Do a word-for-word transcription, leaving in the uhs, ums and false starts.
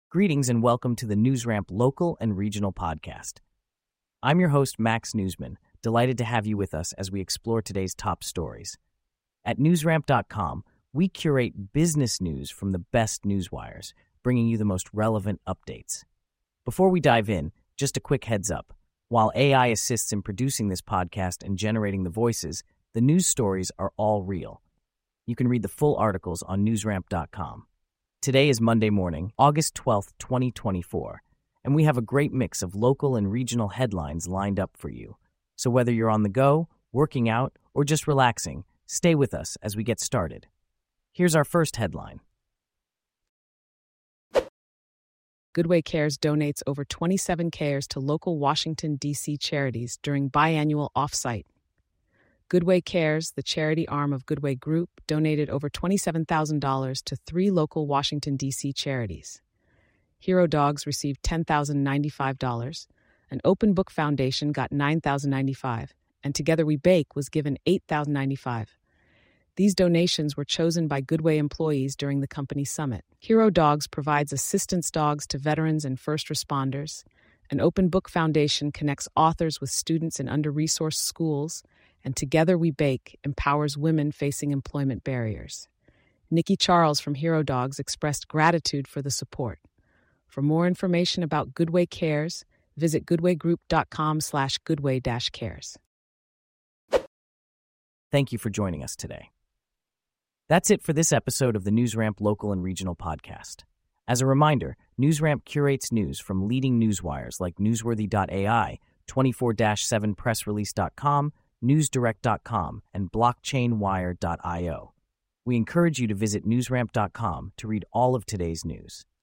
Greetings and welcome to the NewsRamp local and regional podcast. I'm your host, Max Newsman, delighted to have you with us as we explore today's top stories. At newsramp dot com, we curate business news from the best newswires, bringing you the most relevant updates. Before we dive in, just a quick heads up. While A I assists in producing this podcast and generating the voices, the news stories are all real. You can read the full articles on newsramp dot com. Today is Monday morning, August twelfth, twenty twenty-four, and we have a great mix of local and regional headlines lined up for you. So whether you're on the go, working out, or just relaxing, stay with us as we get started. Here's our first headline. Goodway Cares donates over twenty-seven cares to local Washington, D C charities during biannual offsite. Goodway Cares, the charity arm of Goodway Group, donated over twenty-seven thousand dollars to three local Washington, D C charities. Hero Dogs received ten thousand ninety-five dollars, an Open Book Foundation got nine thousand ninety-five dollars, and Together We Bake was given eight thousand ninety-five dollars. These donations were chosen by Goodway employees during the company summit. Hero Dogs provides assistance dogs to veterans and first responders. An Open Book Foundation connects authors with students in under-resourced schools, and Together We Bake empowers women facing employment barriers. Nikki Charles from Hero Dogs expressed gratitude for the support. For more information about Goodway Cares, visit goodwaygroup.com slash goodway-cares. Thank you for joining us today. That's it for this episode of the NewsRamp Local and Regional Podcast. As a reminder, NewsRamp curates news from leading newswires like newsworthy dot A I, twenty-four seven press release dot com, newsdirect dot com, and blockchain wire dot io. We encourage you to visit newsramp dot com to read all of today's news.